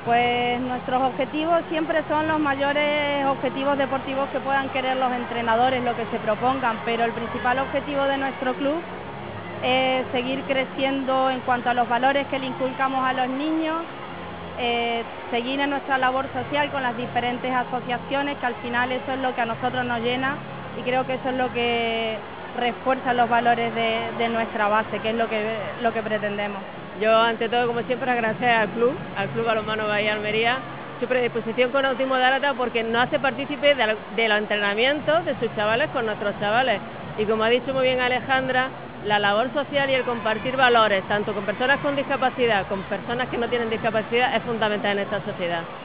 Pues nuestros objetivos siempre son los mayores objetivos deportivos que puedan querer los entrenadores, lo que se propongan, pero el principal objetivo de nuestro club es seguir creciendo en cuanto a los valores que le inculcamos a los niños, seguir en nuestra labor social con las diferentes asociaciones, que al final eso es lo que a nosotros nos llena y creo que eso es lo que refuerza los valores de nuestra base, que es lo que pretendemos. Yo, ante todo, como siempre, agradecer al Club Balonmano Bahía Almería, su predisposición con Autismo de Álata, porque nos hace partícipe de los entrenamientos de sus chavales con nuestros chavales. Y como ha dicho muy bien Alejandra, la labor social y el compartir valores, tanto con personas con discapacidad como con personas que no tienen discapacidad, es fundamental en esta sociedad.